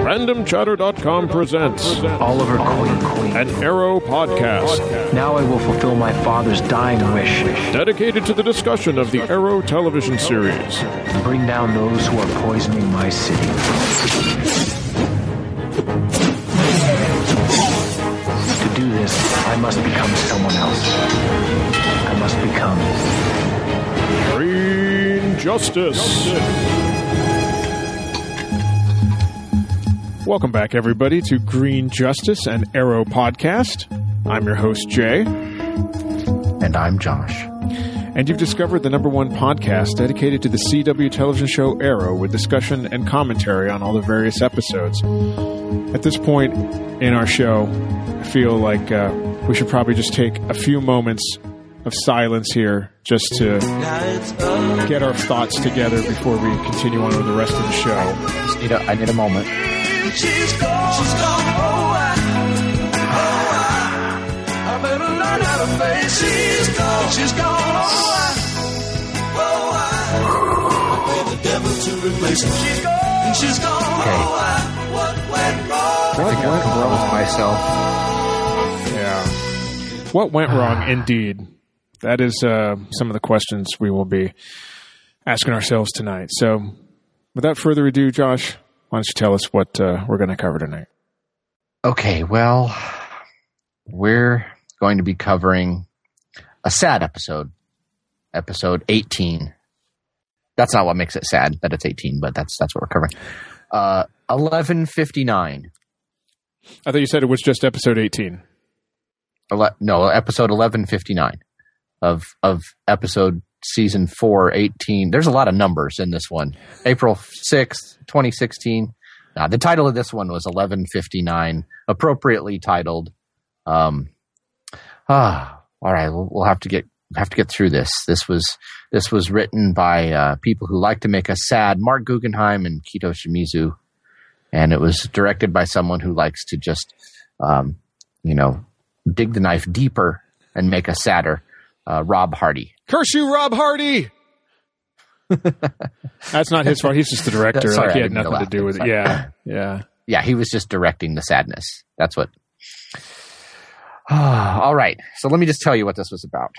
RandomChatter.com presents Oliver Queen, an Arrow podcast. Now I will fulfill my father's dying wish. Dedicated to the discussion of the Arrow television series. Bring down those who are poisoning my city. To do this, I must become someone else. I must become Green Justice. Welcome back, everybody, to Green Justice, an Arrow podcast. I'm your host, Jay. And I'm Josh. And you've discovered the number one podcast dedicated to the CW television show Arrow, with discussion and commentary on all the various episodes. At this point in our show, I feel like we should probably just take a few moments of silence here just to get our thoughts together before we continue on with the rest of the show. I need a moment. She's gone, I better learn how to face. She's gone, I pay the devil to replace her. She's gone, Okay. what went wrong? I think I compose myself. Yeah. What went wrong, indeed? That is some of the questions we will be asking ourselves tonight. So, without further ado, Josh, why don't you tell us what we're going to cover tonight? Okay, well, we're going to be covering a sad episode. Episode 18. That's not what makes it sad that it's 18, but that's what we're covering. 1159. I thought you said it was just episode 18. No, episode 1159 of episode season 4, 18. There's a lot of numbers in this one. April 6th, 2016. The title of this one was 1159, appropriately titled. All right, we'll have to get through this. This was written by people who like to make us sad, Mark Guggenheim and Kito Shimizu, and it was directed by someone who likes to just, dig the knife deeper and make us sadder. Rob Hardy. Curse you, Rob Hardy! That's not his fault. He's just the director. Sorry, he had nothing to do with it. Yeah. Yeah, he was just directing the sadness. That's what. All right. So let me just tell you what this was about.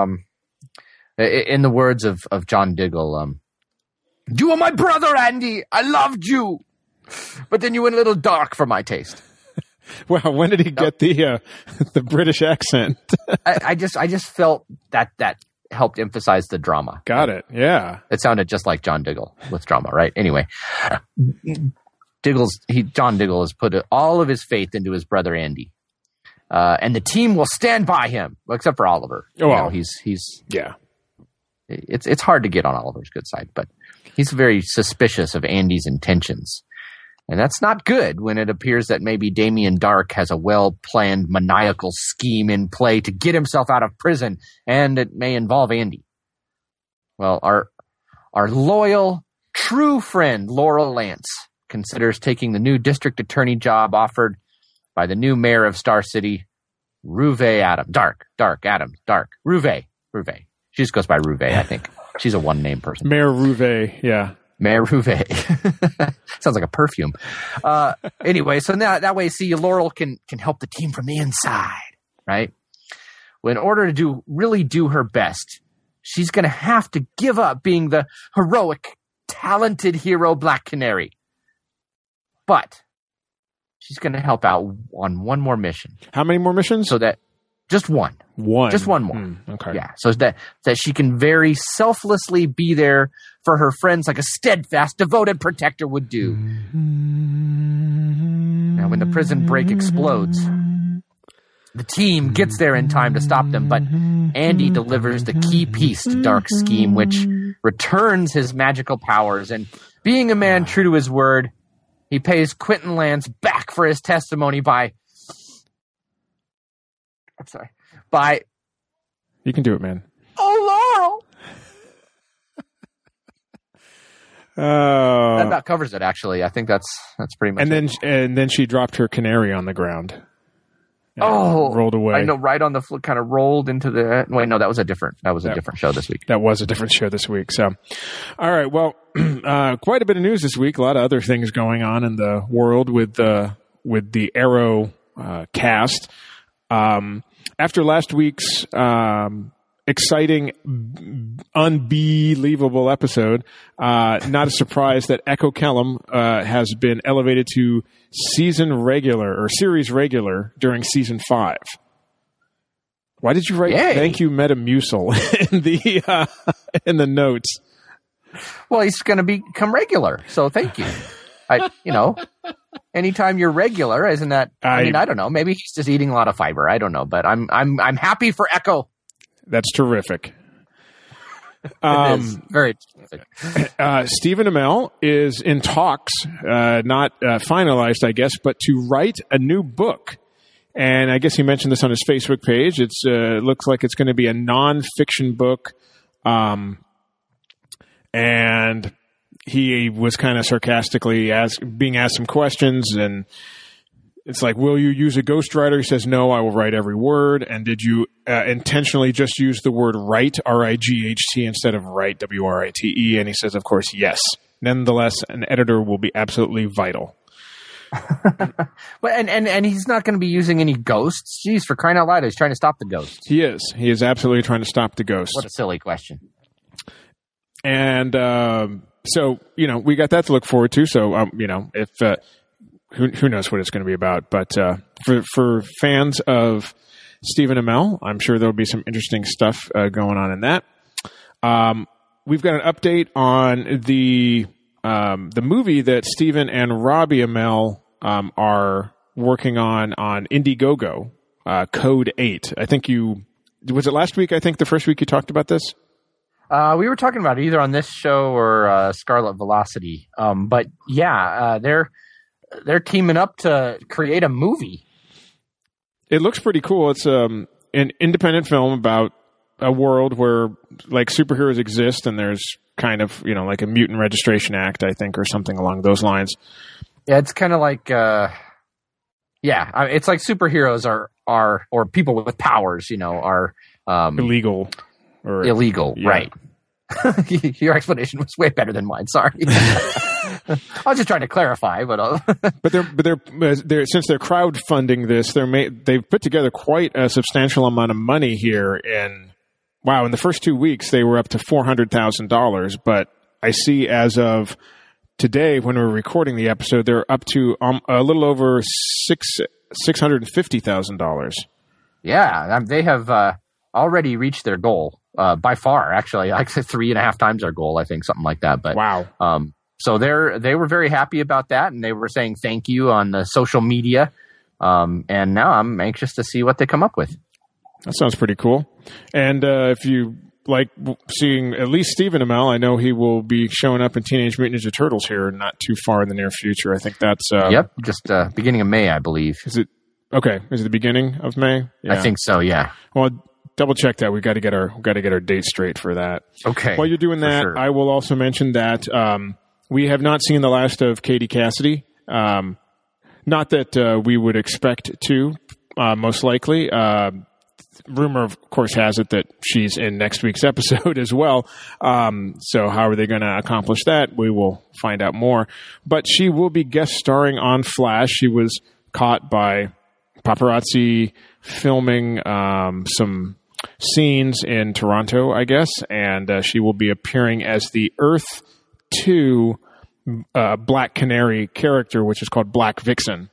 In the words of John Diggle, you were my brother, Andy. I loved you. But then you went a little dark for my taste. Wow, when did he get the British accent? I just felt that helped emphasize the drama. Got it. Yeah. It sounded just like John Diggle with drama, right? Anyway, John Diggle has put all of his faith into his brother Andy, and the team will stand by him, except for Oliver. Oh, wow. He's yeah. It's hard to get on Oliver's good side, but he's very suspicious of Andy's intentions. And that's not good when it appears that maybe Damien Dark has a well-planned maniacal scheme in play to get himself out of prison, and it may involve Andy. Well, our loyal, true friend, Laurel Lance, considers taking the new district attorney job offered by the new mayor of Star City, Ruve Adams. Dark Adams. Ruve. She just goes by Ruve, I think. She's a one-name person. Mayor Ruve, yeah. Mayor Ruve. Sounds like a perfume. Anyway, so now that way, see, Laurel can help the team from the inside, right? Well, in order to really do her best, she's going to have to give up being the heroic, talented hero Black Canary. But she's going to help out on one more mission. How many more missions? So that just one. Just one more. Okay. Yeah. So that she can very selflessly be there for her friends like a steadfast, devoted protector would do. Now, when the prison break explodes, the team gets there in time to stop them, but Andy delivers the key piece to Dark's scheme, which returns his magical powers. And being a man true to his word, he pays Quentin Lance back for his testimony by... You can do it, man. Oh, Laurel! That about covers it, actually. I think that's pretty much it. And then she dropped her canary on the ground. Rolled away. I know, right on the floor, kind of rolled into the... Wait, no, that was a different show this week. That was a different show this week. So, all right, well, quite a bit of news this week. A lot of other things going on in the world with the Arrow cast. After last week's exciting, unbelievable episode, not a surprise that Echo Kellum has been elevated to series regular during season 5. Why did you write "Thank you, Metamucil" in the notes? Well, he's going to become regular, so thank you. Anytime you're regular, isn't that? I don't know. Maybe he's just eating a lot of fiber. I don't know, but I'm happy for Echo. That's terrific. It is very terrific. Stephen Amell is in talks, not finalized, I guess, but to write a new book. And I guess he mentioned this on his Facebook page. It looks like it's going to be a nonfiction book. And he was kind of sarcastically being asked some questions. And it's like, will you use a ghostwriter? He says, no, I will write every word. And did you intentionally just use the word write, R-I-G-H-T, instead of write, W-R-I-T-E? And he says, of course, yes. Nonetheless, an editor will be absolutely vital. But and he's not going to be using any ghosts. Jeez, for crying out loud, he's trying to stop the ghosts. He is. He is absolutely trying to stop the ghosts. What a silly question. And so, we got that to look forward to. So, if who knows what it's going to be about. But for fans of Stephen Amell, I'm sure there'll be some interesting stuff going on in that. We've got an update on the movie that Stephen and Robbie Amell are working on Indiegogo, Code 8. I think was it last week? I think the first week you talked about this. We were talking about it either on this show or Scarlet Velocity. But yeah, they're teaming up to create a movie. It looks pretty cool. It's an independent film about a world where like superheroes exist, and there's kind of like a Mutant Registration Act, I think, or something along those lines. Yeah, it's kind of like it's like superheroes are or people with powers, are illegal. Illegal, yeah. Right. Your explanation was way better than mine. Sorry. I was just trying to clarify, but they're since they're crowdfunding this, they've put together quite a substantial amount of money here. In the first 2 weeks they were up to $400,000, but I see as of today, when we're recording the episode, they're up to a little over $650,000. Yeah, they have already reached their goal. By far, actually, like 3.5 times our goal, I think, something like that. But wow! So they were very happy about that, and they were saying thank you on the social media. And now I'm anxious to see what they come up with. That sounds pretty cool. And if you like seeing at least Stephen Amell, I know he will be showing up in Teenage Mutant Ninja Turtles here not too far in the near future. I think that's just beginning of May, I believe. Is it okay? Is it the beginning of May? Yeah. I think so. Yeah. Well, double check that. We've got to get our date straight for that. Okay. While you're doing that, sure. I will also mention that we have not seen the last of Katie Cassidy. Not that we would expect to, most likely. Rumor, of course, has it that she's in next week's episode as well. So how are they going to accomplish that? We will find out more. But she will be guest starring on Flash. She was caught by paparazzi filming some scenes in Toronto, I guess, and she will be appearing as the Earth 2 Black Canary character, which is called Black Vixen.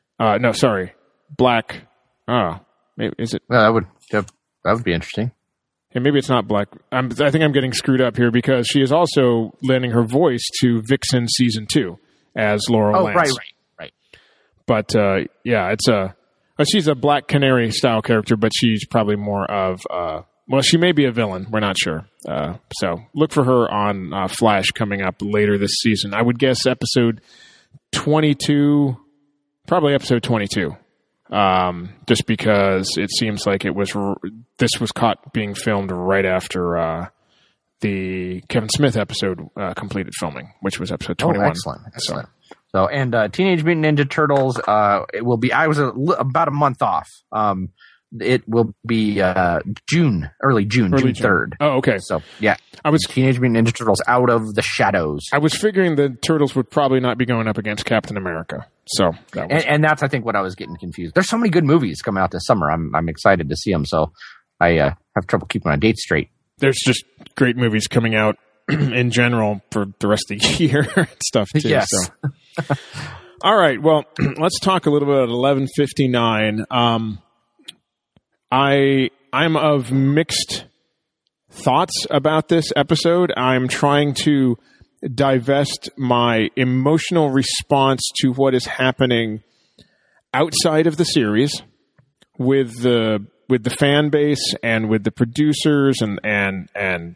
Black. Is it? That would be interesting. And maybe it's not Black. I think I'm getting screwed up here because she is also lending her voice to Vixen season 2 as Laurel Lance. Right. But she's a Black Canary style character, but she's probably more of she may be a villain. We're not sure. So look for her on Flash coming up later this season. I would guess episode 22, probably episode 22. Just because it seems like this was caught being filmed right after the Kevin Smith episode completed filming, which was episode 21. Oh, excellent. So, and Teenage Mutant Ninja Turtles, it will be. I was about a month off. it will be June 3rd. Oh, okay. So yeah, I was Teenage Mutant Ninja Turtles Out of the Shadows. I was figuring the Turtles would probably not be going up against Captain America. So that was and that's, I think, what I was getting confused. There's so many good movies coming out this summer. I'm excited to see them. So I have trouble keeping my dates straight. There's just great movies coming out in general for the rest of the year and stuff too. Yes. So. All right. Well, let's talk a little bit at 11:59. I'm of mixed thoughts about this episode. I'm trying to divest my emotional response to what is happening outside of the series with the fan base and with the producers and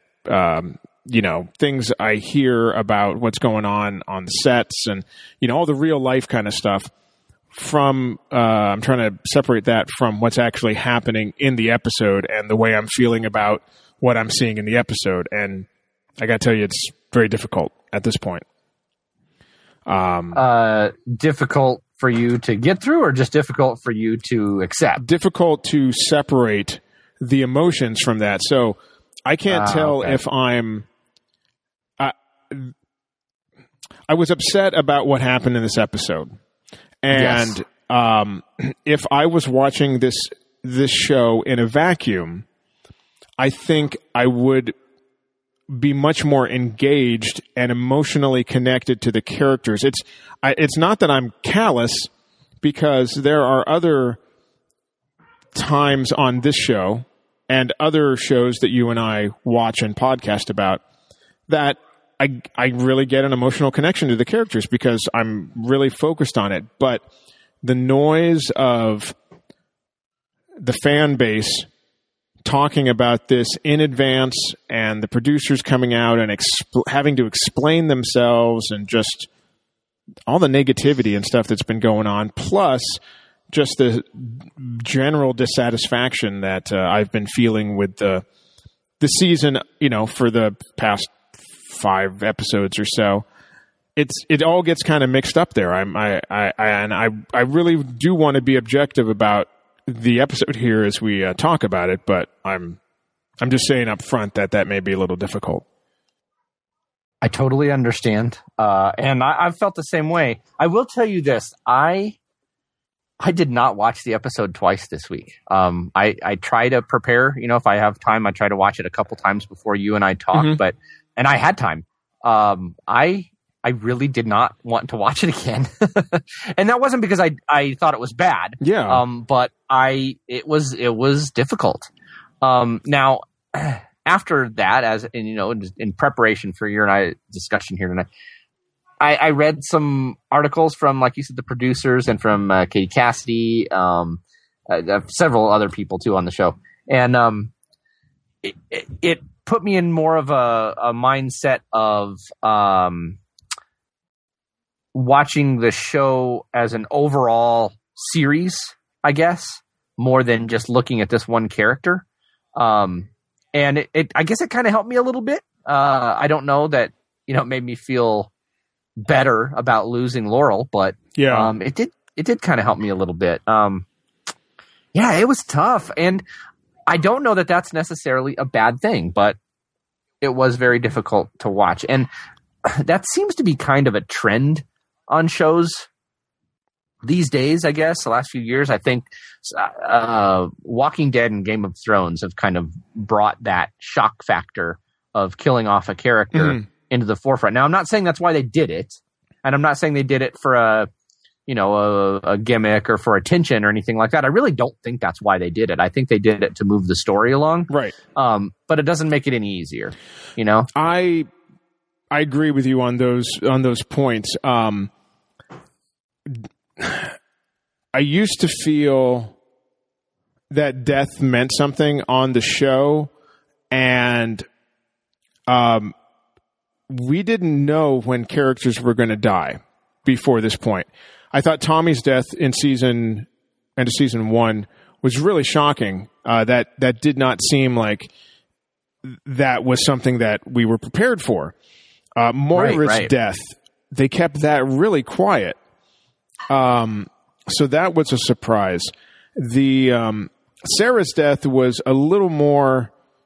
things I hear about what's going on the sets and all the real life kind of stuff. From I'm trying to separate that from what's actually happening in the episode and the way I'm feeling about what I'm seeing in the episode. And I got to tell you, it's very difficult at this point. Difficult for you to get through, or just difficult for you to accept? Difficult to separate the emotions from that. So I can't tell if I'm. I was upset about what happened in this episode. And if I was watching this show in a vacuum, I think I would be much more engaged and emotionally connected to the characters. It's not that I'm callous, because there are other times on this show and other shows that you and I watch and podcast about that I really get an emotional connection to the characters because I'm really focused on it. But the noise of the fan base talking about this in advance and the producers coming out and having to explain themselves and just all the negativity and stuff that's been going on, plus just the general dissatisfaction that I've been feeling with the season, for the past 5 episodes or so, it all gets kind of mixed up there. I really do want to be objective about the episode here as we talk about it, but I'm just saying up front that may be a little difficult. I totally understand, and I've felt the same way. I will tell you this: I did not watch the episode twice this week. I try to prepare. If I have time, I try to watch it a couple times before you and I talk. Mm-hmm. And I had time. I really did not want to watch it again, and that wasn't because I thought it was bad. Yeah. But it was difficult. Now, after that, in preparation for your and I discussion here tonight, I read some articles from, like you said, the producers and from Katie Cassidy, several other people too on the show, and it put me in more of a mindset of watching the show as an overall series, I guess, more than just looking at this one character. And I guess it kind of helped me a little bit. I don't know that, it made me feel better about losing Laurel, but yeah, it did kind of help me a little bit. Yeah, it was tough. And I don't know that that's necessarily a bad thing, but it was very difficult to watch. And that seems to be kind of a trend on shows these days, I guess, the last few years. I think Walking Dead and Game of Thrones have kind of brought that shock factor of killing off a character into the forefront. Now, I'm not saying that's why they did it, and I'm not saying they did it for a gimmick or for attention or anything like that. I really don't think that's why they did it. I think they did it to move the story along. Right. But it doesn't make it any easier, I agree with you on those points. I used to feel that death meant something on the show, and we didn't know when characters were going to die before this point. I thought Tommy's death in season 1 was really shocking. That did not seem like that was something that we were prepared for. Moira's death, they kept that really quiet. So that was a surprise. Sarah's death was a little more.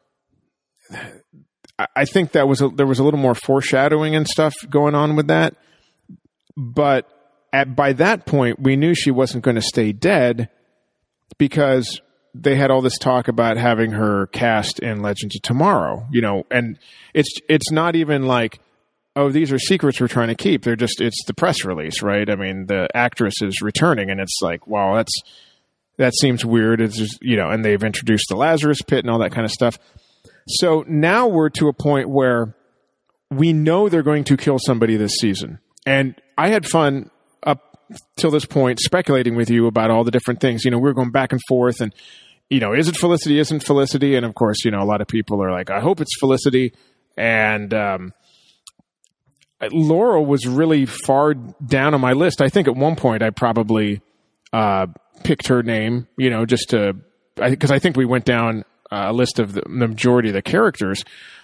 I think there was a little more foreshadowing and stuff going on with that, but by that point we knew she wasn't going to stay dead because they had all this talk about having her cast in Legends of Tomorrow, and it's not even like, oh, these are secrets we're trying to keep. It's the press release, right? I mean, the actress is returning, and it's like, wow, that seems weird. It's just, and they've introduced the Lazarus Pit and all that kind of stuff. So now we're to a point where we know they're going to kill somebody this season. And I had fun up till this point speculating with you about all the different things. We were going back and forth and, is it Felicity? Isn't Felicity? And of course, a lot of people are like, I hope it's Felicity. And Laurel was really far down on my list. I think at one point I probably picked her name, just because I think we went down a list of the majority of the characters.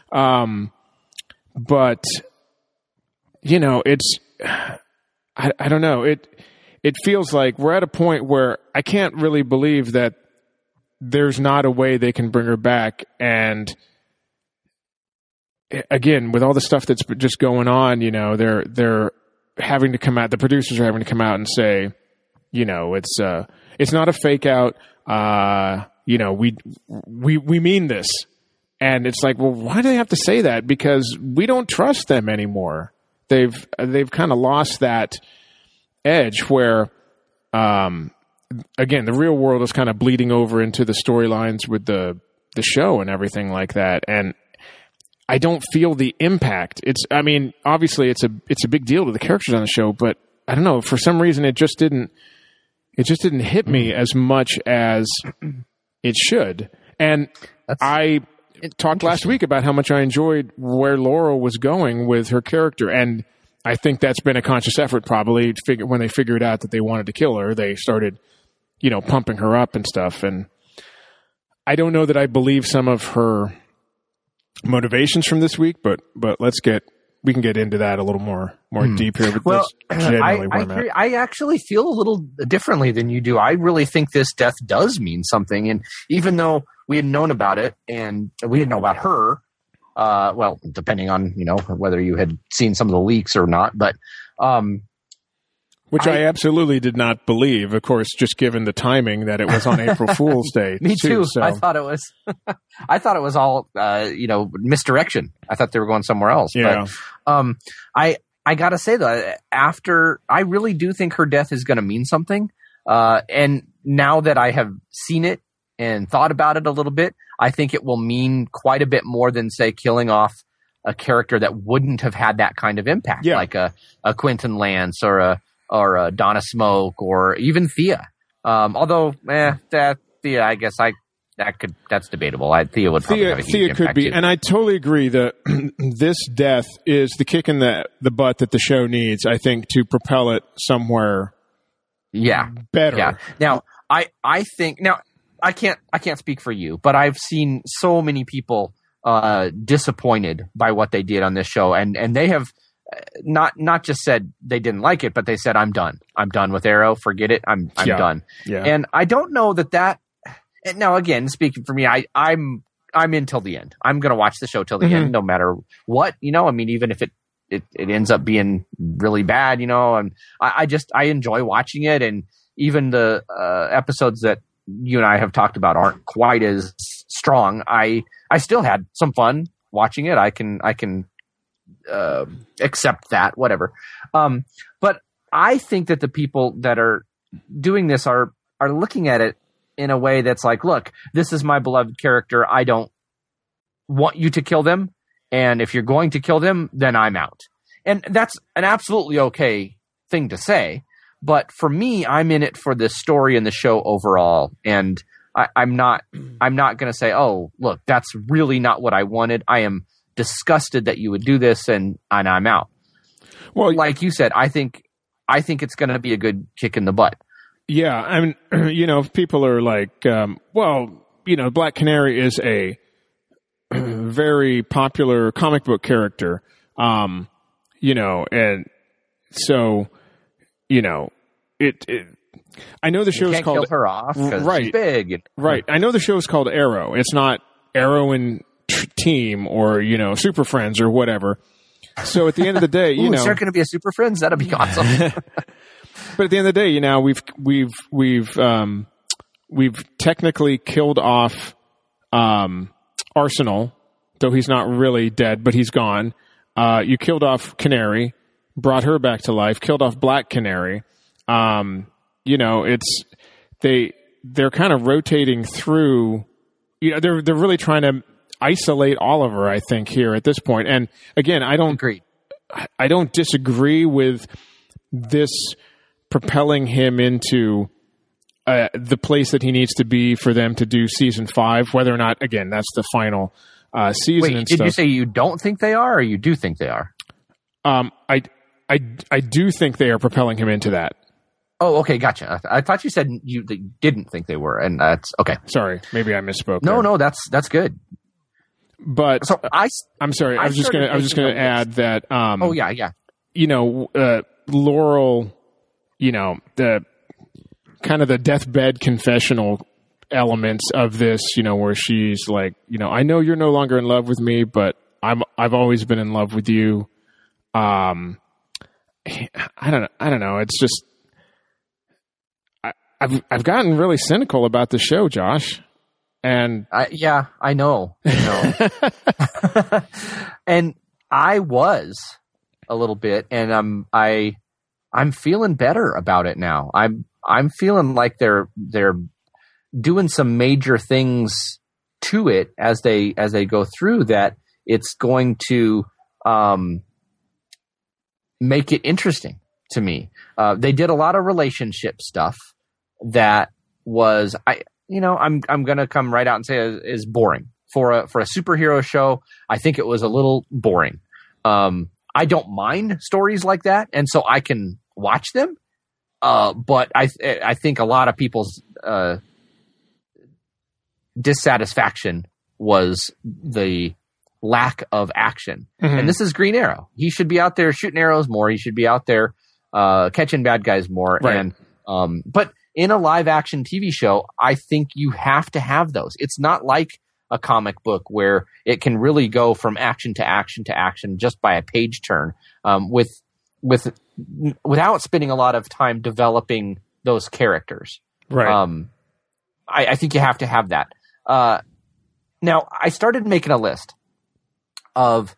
But, it's, I don't know. It feels like we're at a point where I can't really believe that there's not a way they can bring her back. And again, with all the stuff that's just going on, they're having to come out, the producers are having to come out and say, it's not a fake out. We mean this. And it's like, well, why do they have to say that? Because we don't trust them anymore. They've kind of lost that edge where, again, the real world is kind of bleeding over into the storylines with the show and everything like that. And I don't feel the impact. Obviously it's a big deal to the characters on the show, but I don't know, for some reason it just didn't hit me as much as it should. And I talked last week about how much I enjoyed where Laurel was going with her character. And I think that's been a conscious effort probably when they figured out that they wanted to kill her. They started, pumping her up and stuff. And I don't know that I believe some of her motivations from this week, but we can get into that a little more deep here. But I actually feel a little differently than you do. I really think this death does mean something. And even though we had known about it and we didn't know about her, well, depending on, whether you had seen some of the leaks or not, but, which I absolutely did not believe, of course, just given the timing that it was on April Fool's Day. Me too. So. I thought it was all, misdirection. I thought they were going somewhere else. Yeah. But, I gotta say though, I really do think her death is going to mean something. And now that I have seen it and thought about it a little bit, I think it will mean quite a bit more than, say, killing off a character that wouldn't have had that kind of impact, like a Quentin Lance or a Donna Smoke or even Thea. Although, Thea, I guess that's debatable. Thea would probably have a huge Thea impact could be, too. and I totally agree that this death is the kick in the butt that the show needs, I think, to propel it somewhere better. Yeah. Now, I think, I can't speak for you, but I've seen so many people disappointed by what they did on this show, and they have not just said they didn't like it, but they said, I'm done. I'm done with Arrow. Forget it. I'm done. Yeah. And I don't know that now, again, speaking for me, I'm in till the end. I'm going to watch the show till the end, no matter what, even if it ends up being really bad, and I enjoy watching it. And even the episodes that you and I have talked about aren't quite as strong. I still had some fun watching it. I can accept that, whatever. But I think that the people that are doing this are looking at it in a way that's like, look, this is my beloved character. I don't want you to kill them. And if you're going to kill them, then I'm out. And that's an absolutely okay thing to say. But for me, I'm in it for the story and the show overall. And I'm not going to say, oh, look, that's really not what I wanted. I am disgusted that you would do this, and I'm out. Well, like you said, I think it's going to be a good kick in the butt. Yeah, I mean, if people are like, Black Canary is a very popular comic book character, and so, I know the You show's can't called kill her off because Right. she's big. Right. I know the show's called Arrow. It's not Arrow and Team or, Super Friends or whatever. So at the end of the day, Ooh, is there going to be a Super Friends? That'd be awesome. but at the end of the day, we've technically killed off Arsenal, though he's not really dead, but he's gone. You killed off Canary, brought her back to life, killed off Black Canary. It's they're kind of rotating through. They're really trying to isolate Oliver, I think, here at this point. And again, I don't disagree with this propelling him into the place that he needs to be for them to do season 5. Whether or not, again, that's the final season. Wait, and did stuff. you say you don't think they are, or you do think they are? I do think they are propelling him into that. Oh, okay, gotcha. I thought you said you didn't think they were, and that's okay. Sorry, maybe I misspoke. No, that's good. But So I'm sorry. I was just gonna add that. Oh yeah. Laurel. The kind of the deathbed confessional elements of this. Where she's like, I know you're no longer in love with me, but I've always been in love with you. I don't know. It's just I've gotten really cynical about the show, Josh. And I know. And I was a little bit, and I'm feeling better about it now. I'm feeling like they're doing some major things to it as they go through, that it's going to make it interesting to me. They did a lot of relationship stuff that was I'm going to come right out and say is boring for a superhero show. I think it was a little boring. I don't mind stories like that, and so I can watch them. But I think a lot of people's dissatisfaction was the lack of action. Mm-hmm. And this is Green Arrow. He should be out there shooting arrows more. He should be out there catching bad guys more. Right. And but in a live action TV show, I think you have to have those. It's not like a comic book where it can really go from action to action to action just by a page turn, without spending a lot of time developing those characters. Right. I think you have to have that. Now, I started making a list of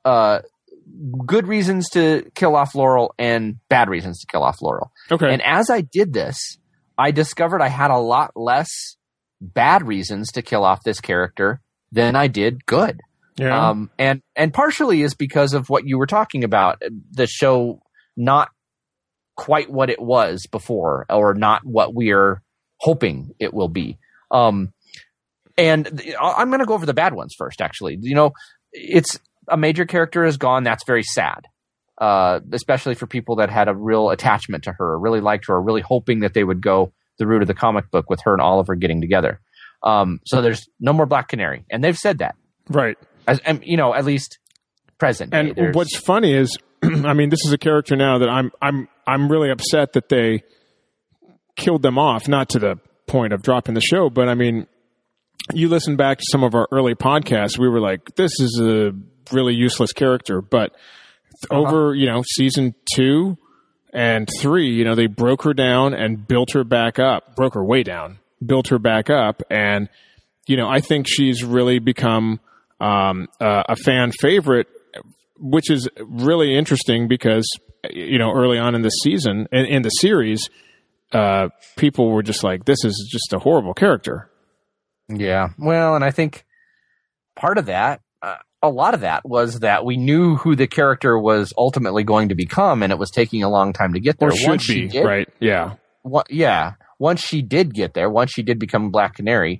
good reasons to kill off Laurel and bad reasons to kill off Laurel. Okay. And as I did this, I discovered I had a lot less bad reasons to kill off this character than I did good. Yeah. And partially is because of what you were talking about, the show not quite what it was before, or not what we're hoping it will be. And I'm going to go over the bad ones first, actually. It's a major character is gone. That's very sad, especially for people that had a real attachment to her, really liked her, really hoping that they would go the route of the comic book with her and Oliver getting together. So there's no more Black Canary, and they've said that, right? At least present. And what's funny is, this is a character now that I'm really upset that they killed them off. Not to the point of dropping the show, but you listen back to some of our early podcasts, we were like, this is a really useless character. But over, season 2 and 3, they broke her down and built her back up, broke her way down, built her back up. And, I think she's really become a fan favorite, which is really interesting because, early on in the season, in the series, people were just like, this is just a horrible character. Yeah. Well, and I think part of that, a lot of that was that we knew who the character was ultimately going to become, and it was taking a long time to get there. Or should be, right? Yeah. Once she did get there, once she did become Black Canary,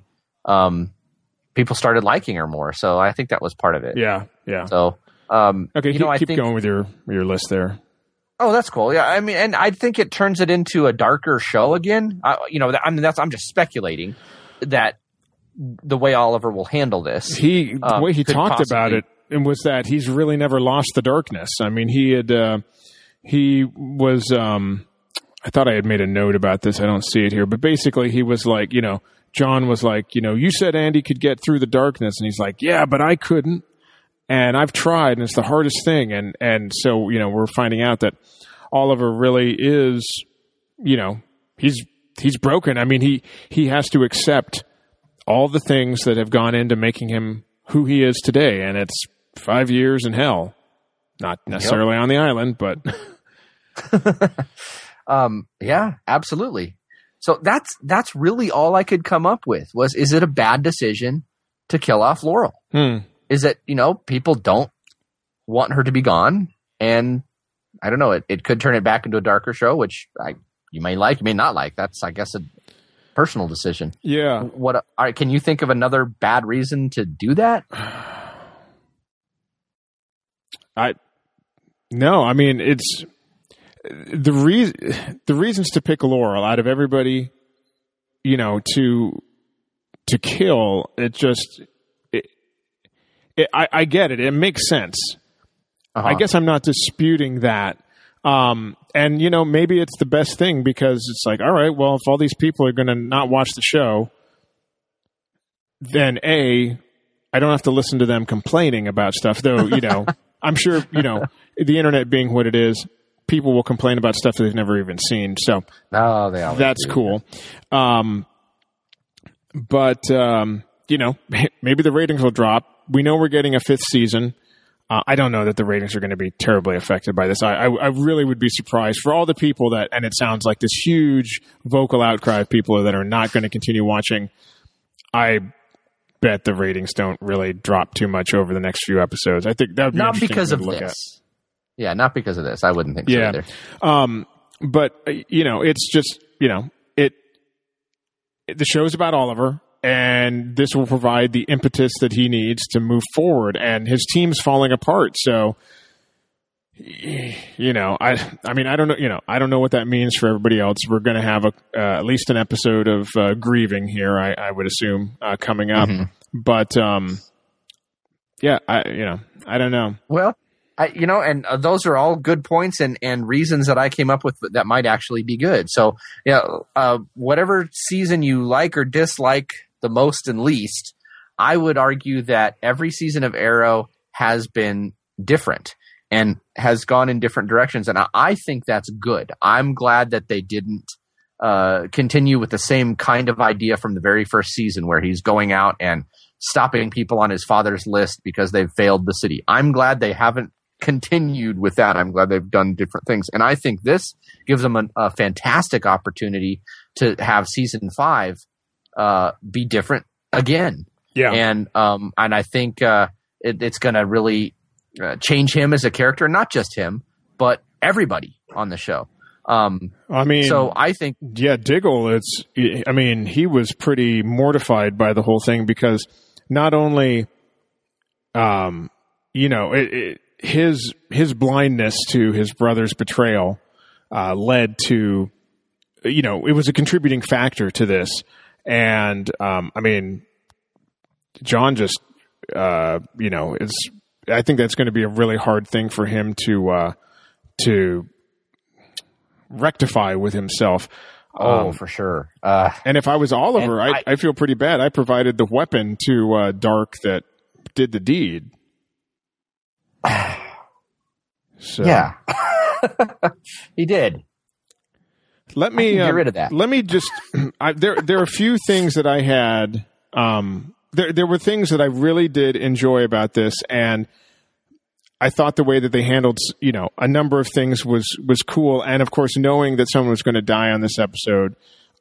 people started liking her more. So I think that was part of it. Yeah. Yeah. So, okay, keep going with your list there. Oh, that's cool. Yeah. And I think it turns it into a darker show again. I'm just speculating that the way Oliver will handle this. The way he talked about it was that he's really never lost the darkness. He was, I thought I had made a note about this. I don't see it here, but basically he was like, John was like, you said Andy could get through the darkness, and he's like, yeah, but I couldn't, and I've tried, and it's the hardest thing, and so we're finding out that Oliver really is, he's broken. I mean, he has to accept all the things that have gone into making him who he is today, and it's 5 years in hell, not necessarily on the island, but yeah, absolutely. So that's really all I could come up with was, is it a bad decision to kill off Laurel? Is it, people don't want her to be gone, and I don't know, it could turn it back into a darker show, which you may like, you may not like. That's, I guess, a personal decision. Yeah. Can you think of another bad reason to do that? No, I mean, it's the reasons to pick Laurel out of everybody, to kill. It just, I get it. It makes sense. Uh-huh. I guess I'm not disputing that. And maybe it's the best thing, because it's like, all right, well, if all these people are going to not watch the show, then I don't have to listen to them complaining about stuff, though, I'm sure, the internet being what it is, people will complain about stuff that they've never even seen. So that's cool. But maybe the ratings will drop. We know we're getting a 5th season. I don't know that the ratings are going to be terribly affected by this. I really would be surprised for all the people that, and it sounds like this huge vocal outcry of people that are not going to continue watching. I bet the ratings don't really drop too much over the next few episodes. I think that would be not because of this. At. Yeah, not because of this. I wouldn't think so either. But it's just the show's about Oliver, and this will provide the impetus that he needs to move forward, and his team's falling apart. So, I mean, I don't know, I don't know what that means for everybody else. We're going to have at least an episode of grieving here, I would assume, coming up. Mm-hmm. But, I don't know. Well, and those are all good points and reasons that I came up with that might actually be good. So, whatever season you like or dislike the most and least, I would argue that every season of Arrow has been different and has gone in different directions. And I think that's good. I'm glad that they didn't continue with the same kind of idea from the very first season, where he's going out and stopping people on his father's list because they've failed the city. I'm glad they haven't continued with that. I'm glad they've done different things. And I think this gives them a fantastic opportunity to have season 5 be different again. Yeah. And I think it's going to really change him as a character, not just him, but everybody on the show. So I think, Diggle, he was pretty mortified by the whole thing, because not only, his blindness to his brother's betrayal led to, it was a contributing factor to this. And, John just, I think that's going to be a really hard thing for him to rectify with himself. For sure. And if I was Oliver, I feel pretty bad. I provided the weapon to Dark that did the deed. So. Yeah, he did. Let me get rid of that. Let me just. There are a few things that I had. There were things that I really did enjoy about this, and I thought the way that they handled, a number of things was cool. And of course, knowing that someone was going to die on this episode,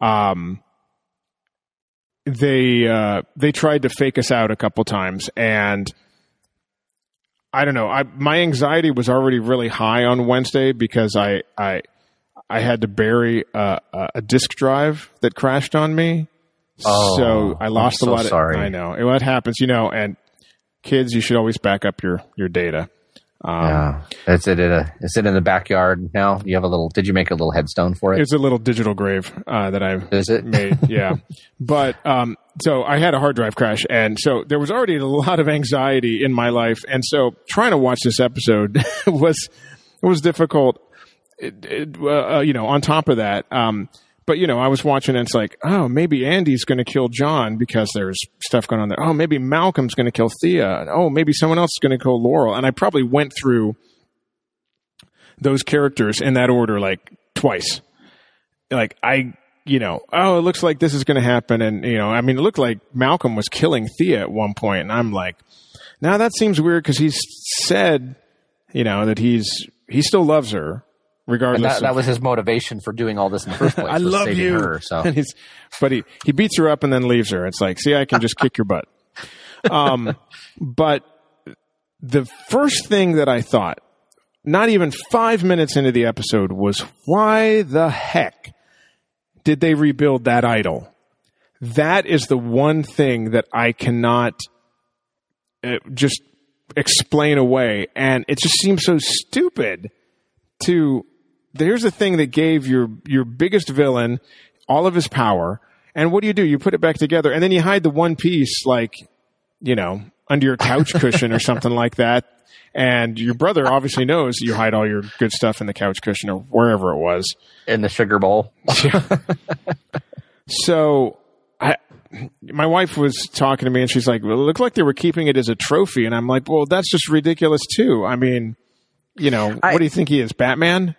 they tried to fake us out a couple times, and I don't know. My anxiety was already really high on Wednesday because I had to bury a disk drive that crashed on me. So I lost a lot of. Sorry. I know it happens, and kids, you should always back up your data. Is it in the backyard now? You have did you make a little headstone for it? It's a little digital grave that I've made. Yeah. But, so I had a hard drive crash, and so there was already a lot of anxiety in my life. And so trying to watch this episode was difficult. on top of that, but, I was watching and it's like, oh, maybe Andy's going to kill John because there's stuff going on there. Oh, maybe Malcolm's going to kill Thea. And, oh, maybe someone else is going to kill Laurel. And I probably went through those characters in that order like twice. Like it looks like this is going to happen. And, it looked like Malcolm was killing Thea at one point. And I'm like, now that seems weird because he's said, that he still loves her. Regardless, that was his motivation for doing all this in the first place. I love you. Her, so. But he beats her up and then leaves her. It's like, see, I can just kick your butt. But the first thing that I thought, not even 5 minutes into the episode, was why the heck did they rebuild that idol? That is the one thing that I cannot just explain away, and it just seems so stupid to. Here's the thing that gave your biggest villain all of his power, and what do? You put it back together, and then you hide the one piece, like, under your couch cushion or something like that, and your brother obviously knows you hide all your good stuff in the couch cushion or wherever it was. In the sugar bowl. So, my wife was talking to me, and she's like, well, it looked like they were keeping it as a trophy, and I'm like, well, that's just ridiculous, too. I mean, what do you think he is, Batman?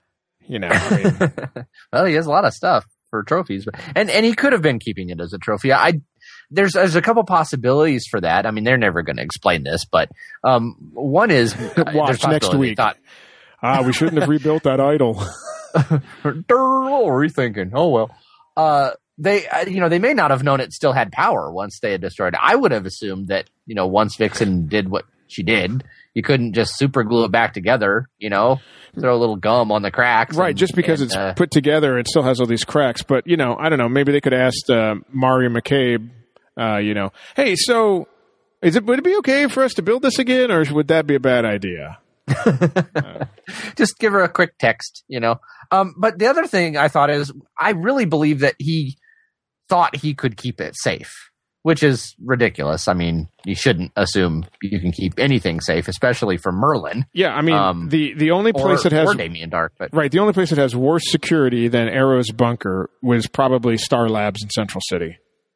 Well, he has a lot of stuff for trophies, and he could have been keeping it as a trophy. There's a couple possibilities for that. I mean, they're never going to explain this, but one is watch next week. We shouldn't have rebuilt that idol. What were we thinking? Oh well. They may not have known it still had power once they had destroyed it. I would have assumed that once Vixen did what she did, you couldn't just super glue it back together, throw a little gum on the cracks. Right, just because it's put together, it still has all these cracks. But, I don't know, maybe they could have asked Mario McCabe, hey, so would it be okay for us to build this again, or would that be a bad idea? Just give her a quick text, But the other thing I thought is, I really believe that he thought he could keep it safe. Which is ridiculous. I mean, you shouldn't assume you can keep anything safe, especially from Merlin. Yeah, I mean, the only place that has or Damien Dark, but right, the only place that has worse security than Arrow's bunker was probably Star Labs in Central City.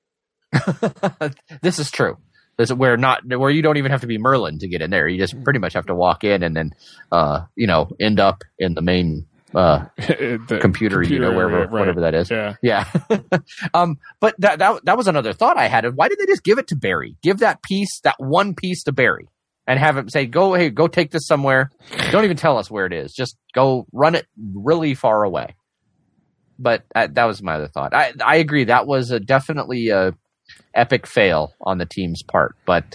This is true. Where you don't even have to be Merlin to get in there. You just pretty much have to walk in and then end up in the main the computer whatever that is. Yeah. But that was another thought I had of why did they just give it to Barry? Give that one piece to Barry and have him say, go take this somewhere. Don't even tell us where it is. Just go run it really far away. But that was my other thought. I agree. That was definitely a epic fail on the team's part, but,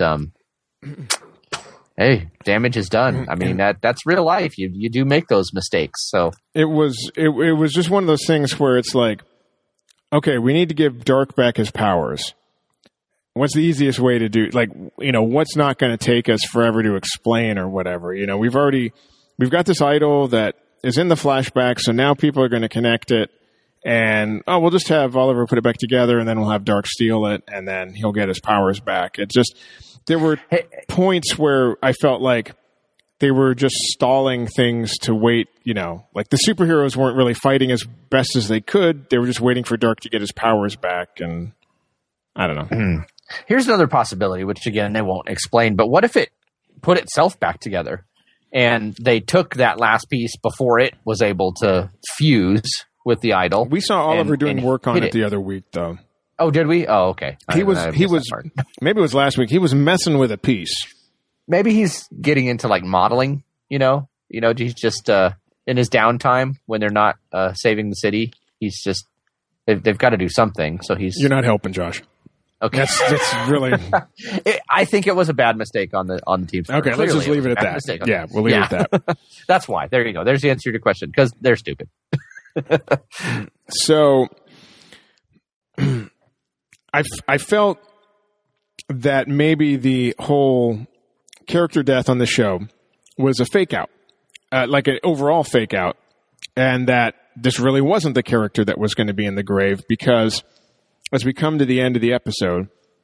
hey, damage is done. I mean, that's real life. You do make those mistakes. So it was just one of those things where it's like, okay, we need to give Dark back his powers. What's the easiest way to do? Like, what's not going to take us forever to explain or whatever? We've got this idol that is in the flashback, so now people are going to connect it, and we'll just have Oliver put it back together, and then we'll have Dark steal it, and then he'll get his powers back. It just. There were points where I felt like they were just stalling things to wait, like the superheroes weren't really fighting as best as they could. They were just waiting for Dark to get his powers back, and I don't know. Here's another possibility, which again, they won't explain, but what if it put itself back together and they took that last piece before it was able to fuse with the idol? We saw Oliver doing work on it the other week, though. Oh, did we? Oh, okay. He was maybe it was last week. He was messing with a piece. Maybe he's getting into like modeling, he's just in his downtime when they're not saving the city. He's just they've got to do something. So you're not helping, Josh. Okay. That's really I think it was a bad mistake on the team. Okay, let's just leave it at that. Yeah, we'll leave it at that. That's why. There you go. There's the answer to your question, because they're stupid. So I felt that maybe the whole character death on the show was a fake out, like an overall fake out, and that this really wasn't the character that was going to be in the grave, because as we come to the end of the episode,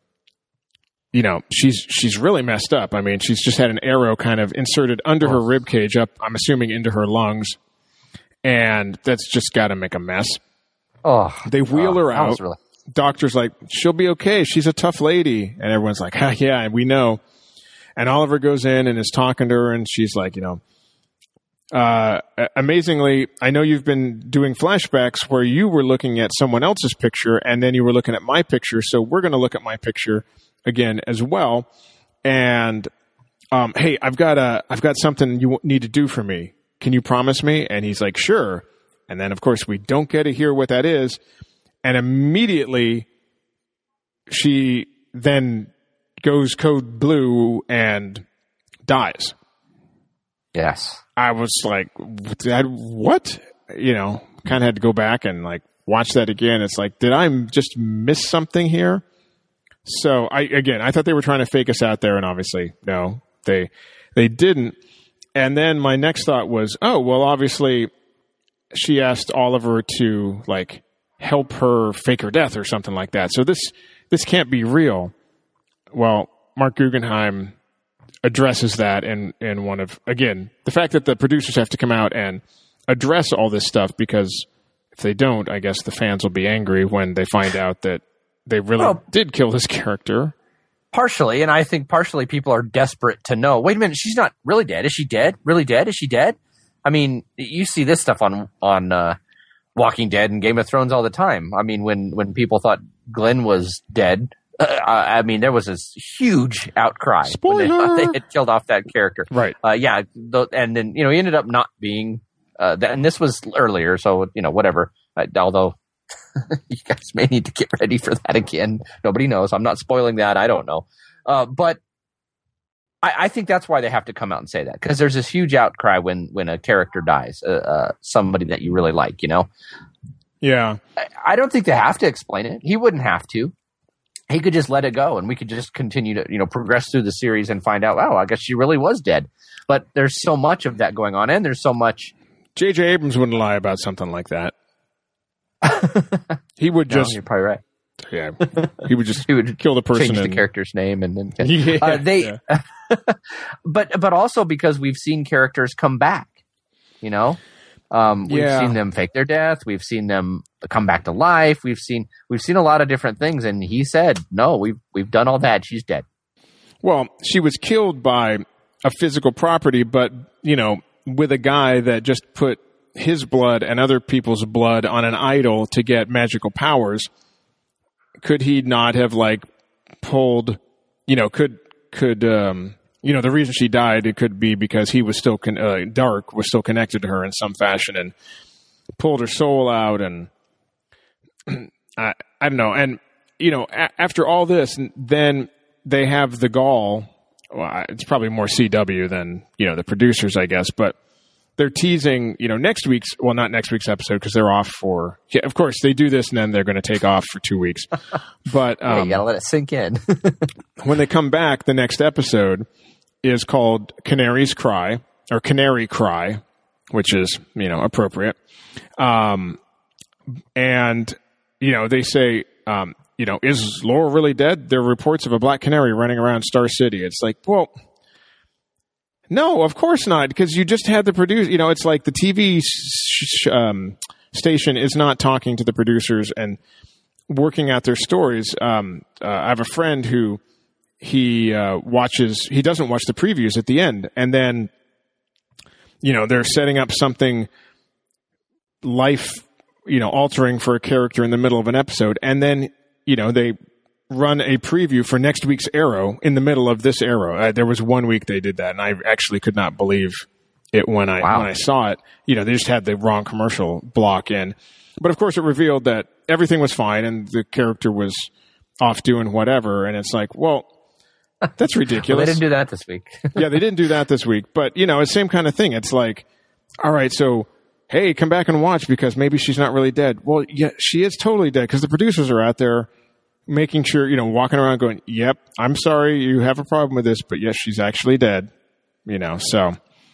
she's really messed up. I mean, she's just had an arrow kind of inserted under her rib cage up, I'm assuming into her lungs, and that's just got to make a mess. Oh, They wheel her that out. was really- Doctor's like, she'll be okay. She's a tough lady. And everyone's like, yeah, we know. And Oliver goes in and is talking to her, and she's like, amazingly, I know you've been doing flashbacks where you were looking at someone else's picture, and then you were looking at my picture. So we're going to look at my picture again as well. And hey, I've got something you need to do for me. Can you promise me? And he's like, sure. And then, of course, we don't get to hear what that is. And immediately, she then goes code blue and dies. Yes. I was like, what? Kind of had to go back and like watch that again. It's like, did I just miss something here? So I thought they were trying to fake us out there, and obviously, no, they didn't. And then my next thought was, oh, well, obviously, she asked Oliver to like help her fake her death or something like that. So this can't be real. Well, Mark Guggenheim addresses that in one of, again, the fact that the producers have to come out and address all this stuff, because if they don't, I guess the fans will be angry when they find out that they really did kill this character. Partially, and I think partially people are desperate to know, wait a minute, she's not really dead. Is she dead? Really dead? Is she dead? I mean, you see this stuff on Walking Dead and Game of Thrones all the time. I mean, when people thought Glenn was dead, I mean, there was this huge outcry when they thought they had killed off that character. Right. And then, he ended up not being, and this was earlier, so, whatever. Although you guys may need to get ready for that again. Nobody knows. I'm not spoiling that. I don't know. But I think that's why they have to come out and say that, because there's this huge outcry when a character dies, somebody that you really like, Yeah. I don't think they have to explain it. He wouldn't have to. He could just let it go, and we could just continue to, progress through the series and find out, I guess she really was dead. But there's so much of that going on, and there's so much. J.J. Abrams wouldn't lie about something like that. He would just. You're probably right. Yeah, he would just kill the person, change the character's name, and then But also because we've seen characters come back, we've seen them fake their death, we've seen them come back to life, we've seen a lot of different things, and he said, no, we've done all that. She's dead. Well, she was killed by a physical property, but with a guy that just put his blood and other people's blood on an idol to get magical powers. Could he not have pulled, could the reason she died, it could be because he was still, Dark was still connected to her in some fashion and pulled her soul out. And I don't know. And, after all this, then they have the gall. Well, it's probably more CW than, the producers, I guess, but they're teasing, not next week's episode because they're off for, of course they do this and then they're going to take off for 2 weeks. But you gotta let it sink in. When they come back, the next episode is called Canary's Cry, or Canary Cry, which is, appropriate. And, they say, is Laurel really dead? There are reports of a black canary running around Star City. It's like, well, no, of course not, because you just had the producer. It's like the TV station is not talking to the producers and working out their stories. I have a friend who he doesn't watch the previews at the end, and then they're setting up something life altering for a character in the middle of an episode, and then they run a preview for next week's Arrow in the middle of this Arrow. There was 1 week they did that, and I actually could not believe it when I saw it. They just had the wrong commercial block in. But of course it revealed that everything was fine and the character was off doing whatever, and it's like, well, that's ridiculous. Well, they didn't do that this week. Yeah, they didn't do that this week. But, it's the same kind of thing. It's like, all right, so, hey, come back and watch because maybe she's not really dead. Well, yeah, she is totally dead because the producers are out there making sure, walking around going, yep, I'm sorry you have a problem with this, but yes, she's actually dead. So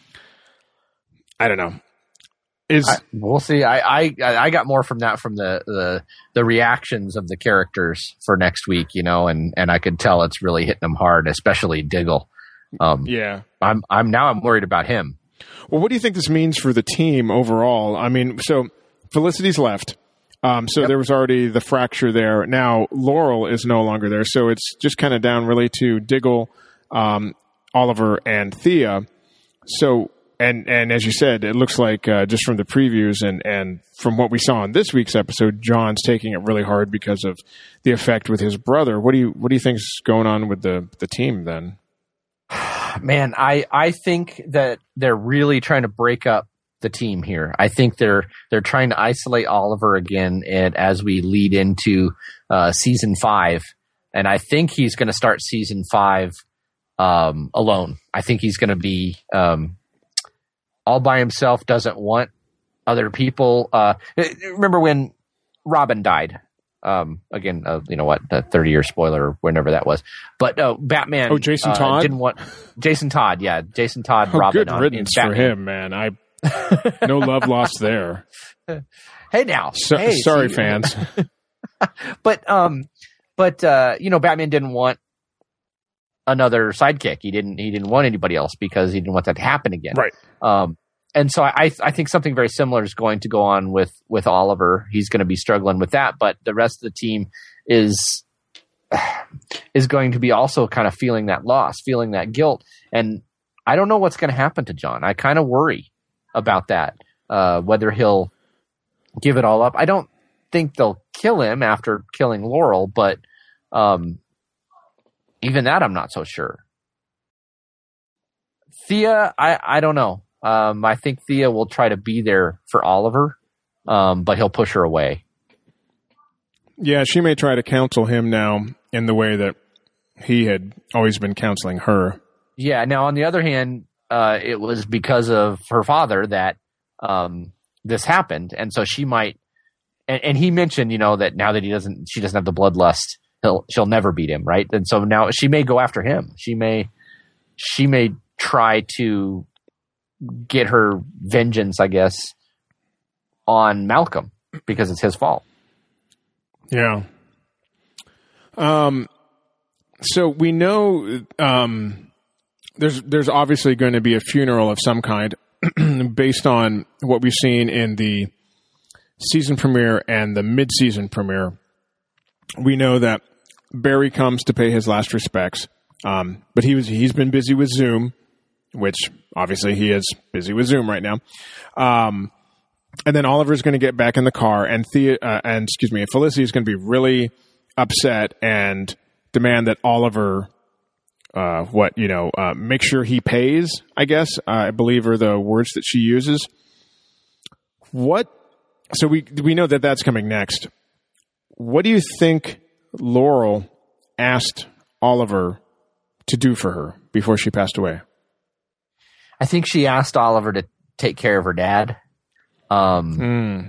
I don't know. We'll see. I got more from that from the reactions of the characters for next week, and I could tell it's really hitting them hard, especially Diggle. Yeah. I'm worried about him. Well, what do you think this means for the team overall? I mean, so Felicity's left. So there was already the fracture there. Now Laurel is no longer there. So it's just kind of down really to Diggle, Oliver, and Thea. So, and as you said, it looks like just from the previews and from what we saw in this week's episode, John's taking it really hard because of the effect with his brother. What do you think's going on with the team then? Man, I think that they're really trying to break up the team here. I think they're trying to isolate Oliver again, and as we lead into season 5, and I think he's going to start season 5 alone. I think he's going to be all by himself. Doesn't want other people. Remember when Robin died? Again, you know what, the 30-year spoiler, or whenever that was. But Batman. Oh, Jason Todd didn't want Jason Todd. Yeah, Jason Todd. Oh, Robin. good riddance for him, man. No love lost there. Hey, now. Sorry, fans. But you know, Batman didn't want another sidekick. He didn't want anybody else because he didn't want that to happen again. Right. And so I think something very similar is going to go on with Oliver. He's going to be struggling with that, but the rest of the team is going to be also kind of feeling that loss, feeling that guilt. And I don't know what's going to happen to John. I kind of worry about that, whether he'll give it all up. I don't think they'll kill him after killing Laurel, but even that I'm not so sure. Thea, I don't know. I think Thea will try to be there for Oliver, but he'll push her away. Yeah, she may try to counsel him now in the way that he had always been counseling her. Yeah, now on the other hand, it was because of her father that this happened, and so she might. And he mentioned, you know, that now that she doesn't have the bloodlust, she'll never beat him, right? And so now she may go after him. She may try to get her vengeance, I guess, on Malcolm because it's his fault. Yeah. So we know there's obviously going to be a funeral of some kind based on what we've seen in the season premiere and the mid-season premiere. We know that Barry comes to pay his last respects, but he's been busy with Zoom, which obviously he is busy with Zoom right now. And then Oliver's going to get back in the car, and Felicity is going to be really upset and demand that Oliver, make sure he pays, I guess, I believe are the words that she uses. So we know that that's coming next. What do you think Laurel asked Oliver to do for her before she passed away? I think she asked Oliver to take care of her dad. I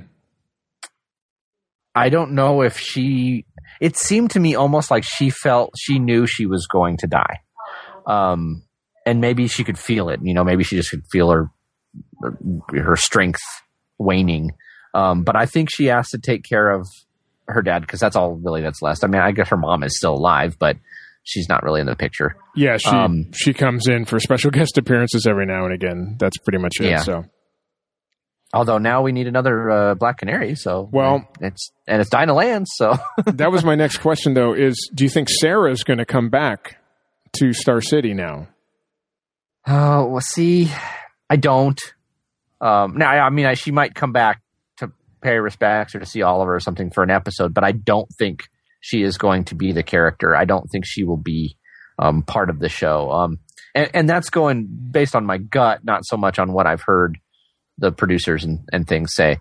don't know if it seemed to me almost like she felt she knew she was going to die. And maybe she could feel it, you know, maybe she just could feel her strength waning. But I think she asked to take care of her dad because that's all really that's left. I mean, I guess her mom is still alive, but she's not really in the picture. Yeah, she comes in for special guest appearances every now and again. That's pretty much it. Yeah. So, although now we need another Black Canary, so it's Dinah Lance. So that was my next question, though. Do you think Sarah's going to come back to Star City now? Oh, well, see, I don't. Now, I mean, she might come back to pay respects or to see Oliver or something for an episode, but I don't think she is going to be the character. I don't think she will be part of the show. And that's going based on my gut, not so much on what I've heard the producers and things say.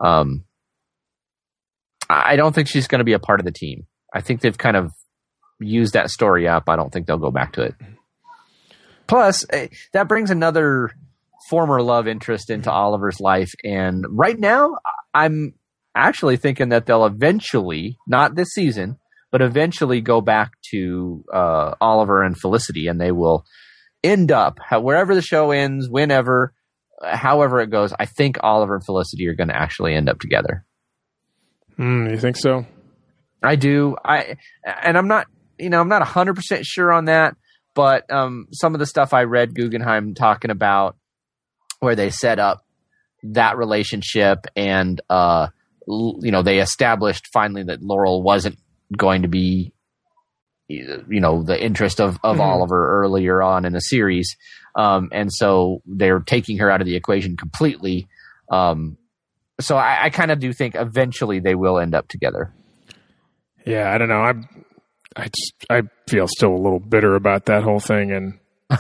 I don't think she's going to be a part of the team. I think they've kind of used that story up. I don't think they'll go back to it. Plus, that brings another former love interest into Oliver's life. And right now, I'm actually thinking that they'll eventually, not this season, but eventually go back to Oliver and Felicity, and they will end up, wherever the show ends, whenever, however it goes, I think Oliver and Felicity are going to actually end up together. You think so? I do. I'm not 100% sure on that, but some of the stuff I read Guggenheim talking about where they set up that relationship and, they established finally that Laurel wasn't going to be, the interest of Oliver earlier on in the series. And so they're taking her out of the equation completely. So I kind of do think eventually they will end up together. Yeah, I don't know. I feel still a little bitter about that whole thing, and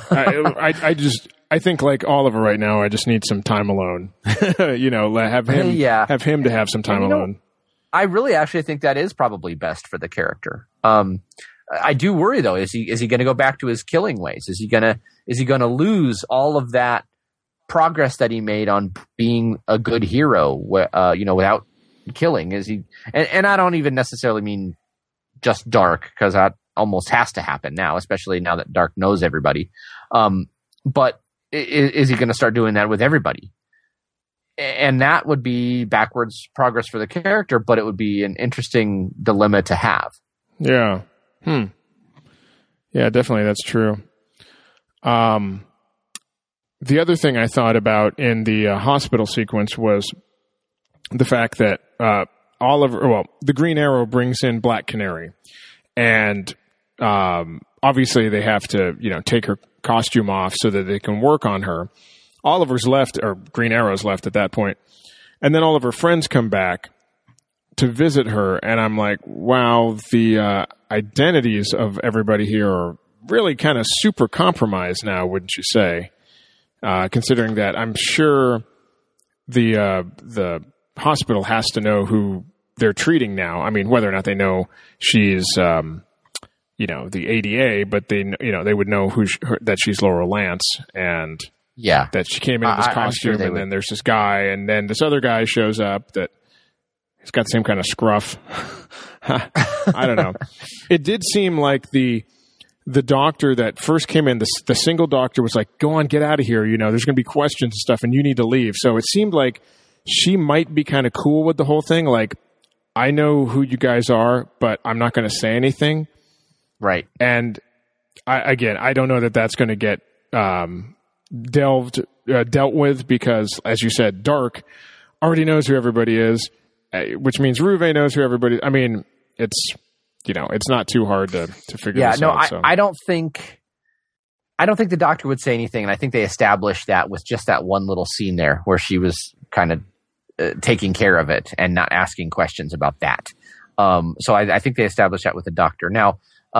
I think like Oliver right now, I just need some time alone. Have him to have some time alone. I really actually think that is probably best for the character. I do worry though. Is he going to go back to his killing ways? Is he going to lose all of that progress that he made on being a good hero? Without killing? Is he? And I don't even necessarily mean just Dark, because that almost has to happen now, especially now that Dark knows everybody. But is he going to start doing that with everybody? And that would be backwards progress for the character, but it would be an interesting dilemma to have. Yeah. Yeah, definitely. That's true. The other thing I thought about in the hospital sequence was the fact that the Green Arrow brings in Black Canary, and obviously they have to, take her costume off so that they can work on her. Oliver's left, or Green Arrow's left at that point, and then all of her friends come back to visit her, and I'm like, wow, the identities of everybody here are really kind of super compromised now, wouldn't you say? Considering that I'm sure the hospital has to know who they're treating now. I mean, whether or not they know she's, the ADA, but they would know that she's Laurel Lance, and that she came in this costume, and then there's this guy, and then this other guy shows up that he's got the same kind of scruff. I don't know. It did seem like the doctor that first came in, the single doctor was like, go on, get out of here. There's going to be questions and stuff, and you need to leave. So it seemed like she might be kind of cool with the whole thing. Like, I know who you guys are, but I'm not going to say anything. Right. And I don't know that that's going to get dealt with, because, as you said, Dark already knows who everybody is, which means Ruve knows who everybody. I mean, it's not too hard to figure this out. I don't think the doctor would say anything, and I think they established that with just that one little scene there where she was kind of taking care of it and not asking questions about that. So I think they established that with the doctor. Now,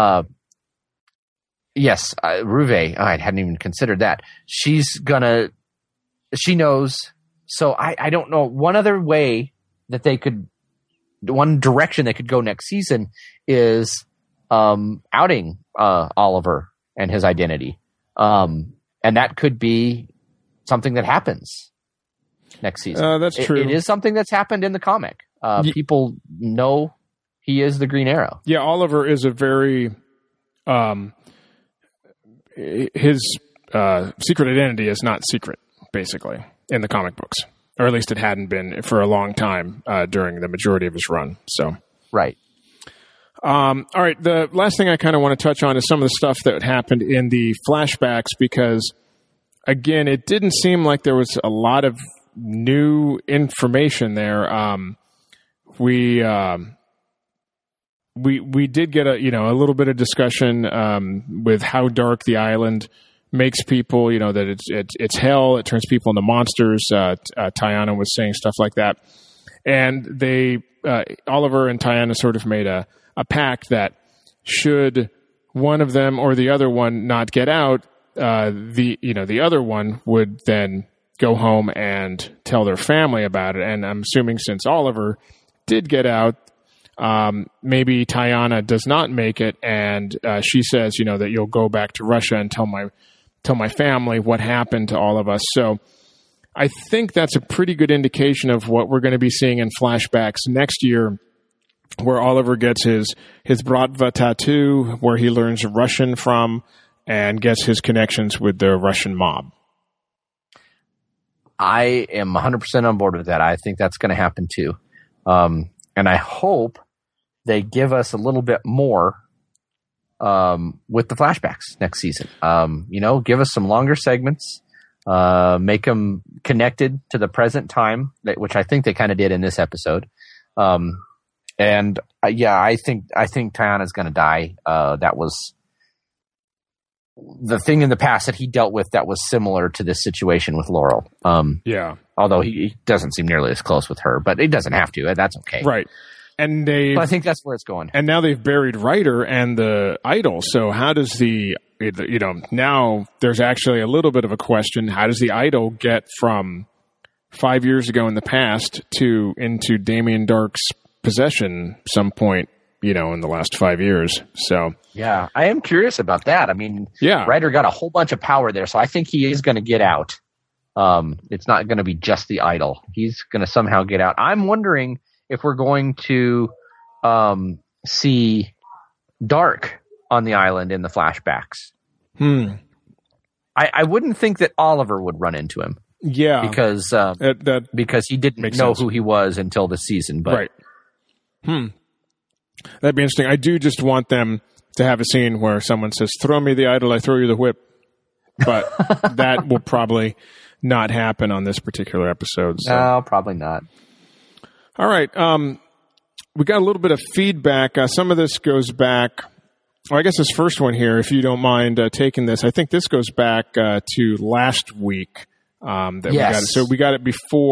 yes, Ruve, I hadn't even considered that. She knows. So I don't know. One direction they could go next season is outing Oliver and his identity. And that could be something that happens next season. That's true. It is something that's happened in the comic. People know he is the Green Arrow. Yeah, Oliver is a very... his secret identity is not secret, basically, in the comic books. Or at least it hadn't been for a long time during the majority of his run. So, right. All right. The last thing I kind of want to touch on is some of the stuff that happened in the flashbacks, because, again, it didn't seem like there was a lot of new information there. We did get a little bit of discussion with how dark the island makes people, that it's hell. It turns people into monsters. Tiana was saying stuff like that. And they, Oliver and Tiana sort of made a pact that should one of them or the other one not get out, the other one would then go home and tell their family about it. And I'm assuming since Oliver did get out, maybe Tiana does not make it, and she says, that you'll go back to Russia and tell my family what happened to all of us. So I think that's a pretty good indication of what we're going to be seeing in flashbacks next year, where Oliver gets his Bratva tattoo, where he learns Russian from and gets his connections with the Russian mob. I am 100% on board with that. I think that's going to happen too. And I hope they give us a little bit more with the flashbacks next season. Give us some longer segments. make them connected to the present time, which I think they kind of did in this episode. I think Tayana's going to die. That was the thing in the past that he dealt with that was similar to this situation with Laurel. Although he doesn't seem nearly as close with her, but he doesn't have to. That's okay. Right. And I think that's where it's going. And now they've buried Ryder and the idol. So how does now there's actually a little bit of a question. How does the idol get from 5 years ago in the past into Damien Dark's possession some point, in the last 5 years? So yeah, I am curious about that. I mean, Ryder got a whole bunch of power there, so I think he is going to get out. It's not going to be just the idol. He's going to somehow get out. I'm wondering if we're going to see Dark on the island in the flashbacks. I wouldn't think that Oliver would run into him. Yeah. Because he didn't know who he was until the season. But right. That'd be interesting. I do just want them to have a scene where someone says, "Throw me the idol, I throw you the whip." But that will probably not happen on this particular episode. So. No, probably not. All right. We got a little bit of feedback. Some of this goes back. I guess this first one here, if you don't mind taking this, I think this goes back to last week. We got it. So we got it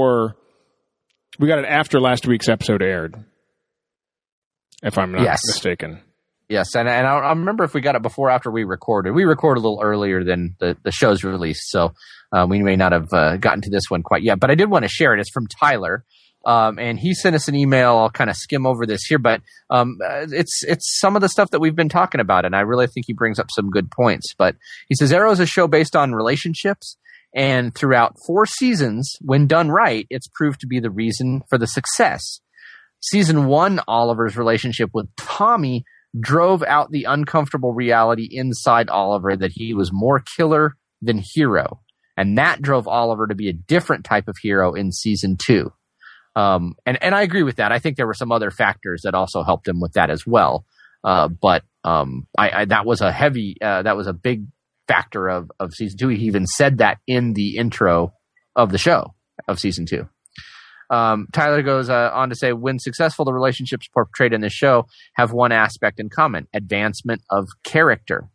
after last week's episode aired, if I'm not mistaken. Yes, and I remember if we got it before or after we recorded. We recorded a little earlier than the show's release, so we may not have gotten to this one quite yet. But I did want to share it. It's from Tyler. And he sent us an email. I'll kind of skim over this here, but it's some of the stuff that we've been talking about, and I really think he brings up some good points. But he says Arrow is a show based on relationships, and throughout 4 seasons, when done right, it's proved to be the reason for the success. Season 1, Oliver's relationship with Tommy drove out the uncomfortable reality inside Oliver that he was more killer than hero, and that drove Oliver to be a different type of hero in Season 2. And I agree with that. I think there were some other factors that also helped him with that as well. But that was a big factor of Season 2. He even said that in the intro of the show of Season 2. Tyler goes on to say, when successful, the relationships portrayed in the show have one aspect in common: advancement of character.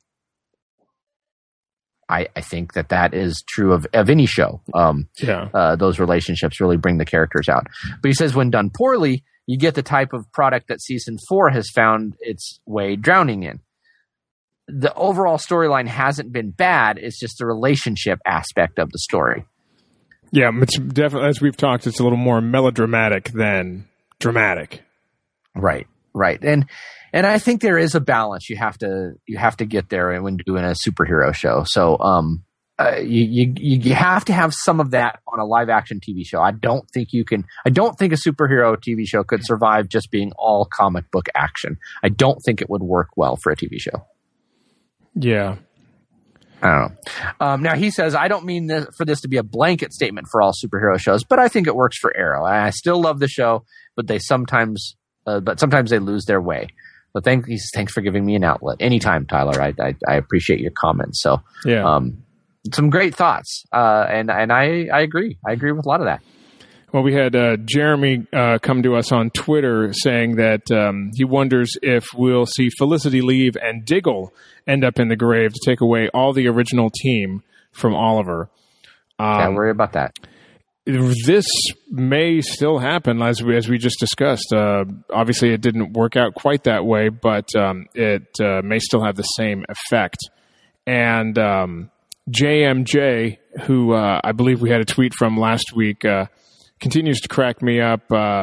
I think that is true of any show. Those relationships really bring the characters out. But he says when done poorly, you get the type of product that Season 4 has found its way drowning in. The overall storyline hasn't been bad. It's just the relationship aspect of the story. Yeah, it's definitely, as we've talked, it's a little more melodramatic than dramatic. Right. And I think there is a balance. You have to get there when doing a superhero show. So you have to have some of that on a live action TV show. I don't think a superhero TV show could survive just being all comic book action. I don't think it would work well for a TV show. Yeah. I don't know. Now he says, I don't mean for this to be a blanket statement for all superhero shows, but I think it works for Arrow. I still love the show, but sometimes they lose their way. But thanks for giving me an outlet. Anytime, Tyler. I appreciate your comments. So, some great thoughts. And I agree. I agree with a lot of that. Well, we had Jeremy come to us on Twitter saying that he wonders if we'll see Felicity leave and Diggle end up in the grave to take away all the original team from Oliver. Can't worry about that. This may still happen, as we just discussed. Obviously, it didn't work out quite that way, but it may still have the same effect. And JMJ, who I believe we had a tweet from last week, continues to crack me up.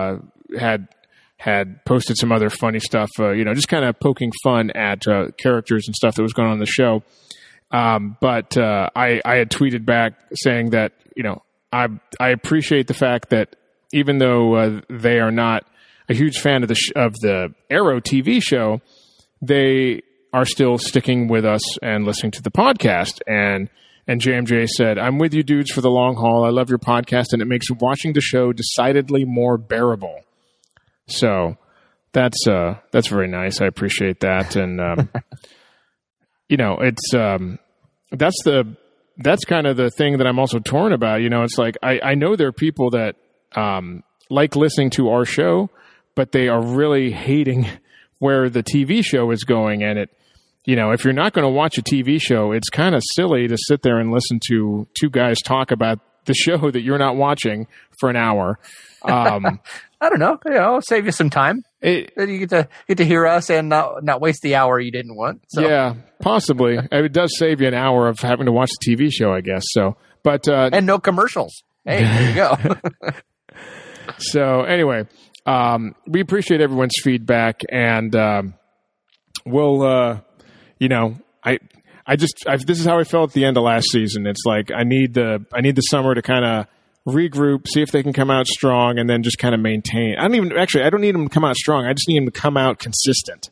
Had posted some other funny stuff, just kind of poking fun at characters and stuff that was going on in the show. But I had tweeted back saying that, I appreciate the fact that even though they are not a huge fan of the Arrow TV show, they are still sticking with us and listening to the podcast. And JMJ said, "I'm with you dudes for the long haul. I love your podcast, and it makes watching the show decidedly more bearable." So that's very nice. I appreciate that. And, it's that's that's kind of the thing that I'm also torn about. You know, it's like I know there are people that like listening to our show, but they are really hating where the TV show is going. And it, you know, if you're not going to watch a TV show, it's kind of silly to sit there and listen to two guys talk about the show that you're not watching for an hour. I don't know. You know, save you some time. You get to hear us and not waste the hour you didn't want. So. Yeah, possibly. It does save you an hour of having to watch the TV show, I guess. So, but and no commercials. Hey, there you go. So anyway, we appreciate everyone's feedback, and we'll, you know, this is how I felt at the end of last season. It's like I need the summer to kind of regroup, see if they can come out strong, and then just kind of maintain. I don't need them to come out strong. I just need them to come out consistent,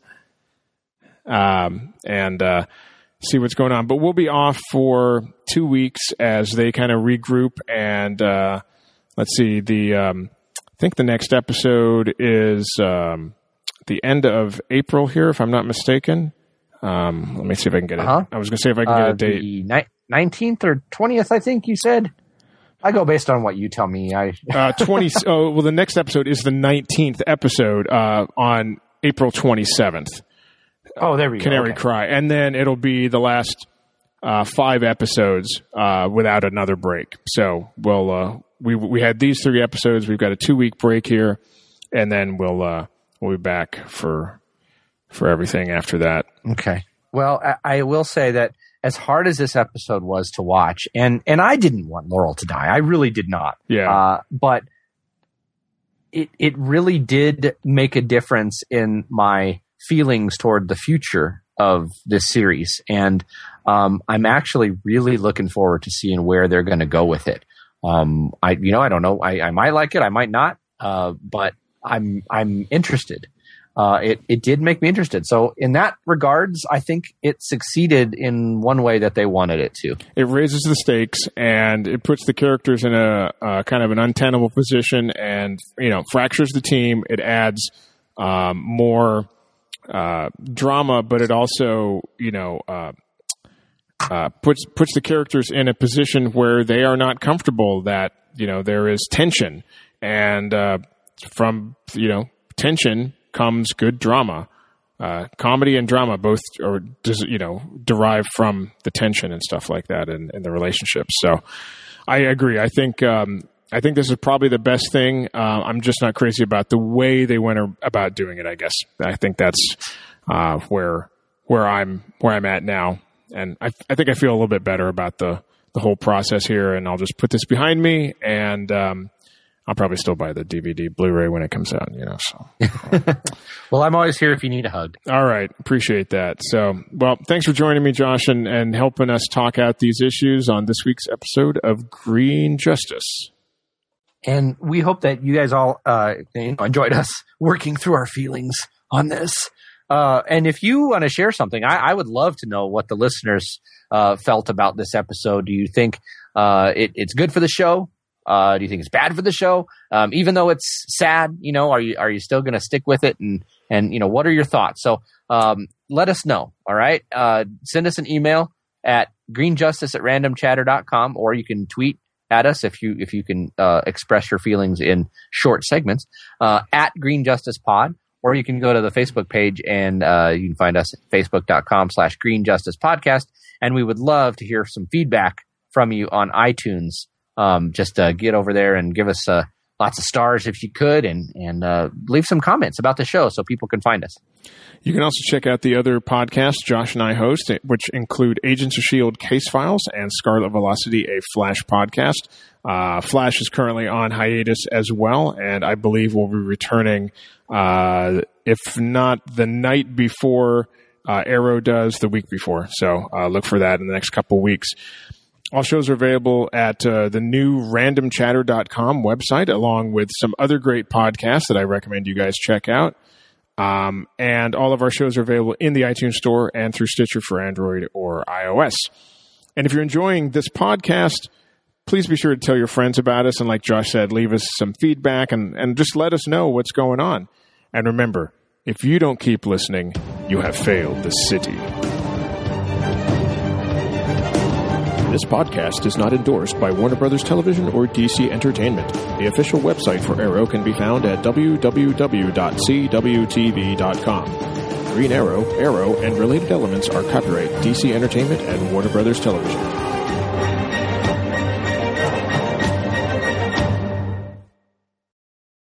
and see what's going on. But we'll be off for 2 weeks as they kind of regroup. And let's see, I think the next episode is the end of April here, if I'm not mistaken. Let me see if I can get it. I was going to say if I can get a date. The 19th or 20th, I think you said. I go based on what you tell me. 20. Well, the next episode is the 19th episode on April 27th. Oh, there we go. Canary Cry, and then it'll be the last 5 episodes without another break. So we'll we had these 3 episodes. We've got a 2-week break here, and then we'll be back for everything after that. Okay. Well, I will say that as hard as this episode was to watch, and I didn't want Laurel to die. I really did not. Yeah. But it really did make a difference in my feelings toward the future of this series. And I'm actually really looking forward to seeing where they're going to go with it. I don't know. I might like it. I might not. But I'm interested. It did make me interested. So in that regards, I think it succeeded in one way that they wanted it to. It raises the stakes and it puts the characters in a kind of an untenable position, and fractures the team. It adds more drama, but it also puts the characters in a position where they are not comfortable. That there is tension, and from tension comes good drama. Comedy and drama both are derived from the tension and stuff like that in the relationships. So I agree. I think this is probably the best thing. I'm just not crazy about the way they went about doing it, I guess. I think that's where I'm at now. And I think I feel a little bit better about the whole process here, and I'll just put this behind me, and I'll probably still buy the DVD Blu-ray when it comes out, so. Well, I'm always here if you need a hug. All right. Appreciate that. So, well, thanks for joining me, Josh, and helping us talk out these issues on this week's episode of Green Justice. And we hope that you guys all enjoyed us working through our feelings on this. And if you want to share something, I would love to know what the listeners felt about this episode. Do you think it's good for the show? Do you think it's bad for the show? Even though it's sad, are you still going to stick with it? And what are your thoughts? So let us know. All right. Send us an email at greenjustice@randomchatter.com, or you can tweet at us if you can express your feelings in short segments at Green Justice Pod, or you can go to the Facebook page and you can find us at facebook.com/Green Justice Podcast. And we would love to hear some feedback from you on iTunes. Just get over there and give us lots of stars if you could, and leave some comments about the show so people can find us. You can also check out the other podcasts Josh and I host, which include Agents of S.H.I.E.L.D. Case Files and Scarlet Velocity, a Flash podcast. Flash is currently on hiatus as well, and I believe we'll be returning, if not the night before Arrow does, the week before. So look for that in the next couple weeks. All shows are available at the new randomchatter.com website, along with some other great podcasts that I recommend you guys check out. And all of our shows are available in the iTunes Store and through Stitcher for Android or iOS. And if you're enjoying this podcast, please be sure to tell your friends about us. And like Josh said, leave us some feedback and just let us know what's going on. And remember, if you don't keep listening, you have failed the city. This podcast is not endorsed by Warner Brothers Television or DC Entertainment. The official website for Arrow can be found at www.cwtv.com. Green Arrow, Arrow, and related elements are copyright DC Entertainment and Warner Brothers Television.